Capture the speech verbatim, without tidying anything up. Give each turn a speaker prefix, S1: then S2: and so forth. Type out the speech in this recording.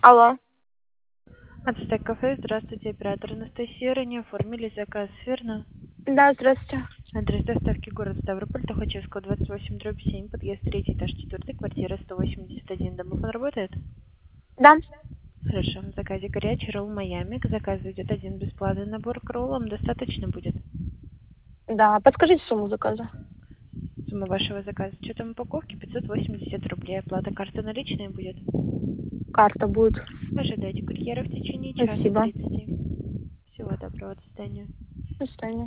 S1: Алло.
S2: Ацтек кафе, здравствуйте, оператор Анастасия. Ранее оформили заказ, верно?
S1: Да, здравствуйте.
S2: Адрес доставки город Ставрополь, Тухачевского, двадцать восемь, дробь семь, подъезд третий, этаж четыре, квартира сто восемьдесят один. Домофон работает?
S1: Да.
S2: Хорошо. В заказе горячий ролл Майами. К заказу идет один бесплатный набор к роллам. Достаточно будет?
S1: Да. Подскажите сумму заказа.
S2: Сумма вашего заказа с учетом упаковки пятьсот восемьдесят рублей. Оплата карты наличная будет?
S1: Карта будет.
S2: Ожидайте курьера в течение часа
S1: Спасибо.
S2: тридцати. Всего доброго, до свидания.
S1: До свидания.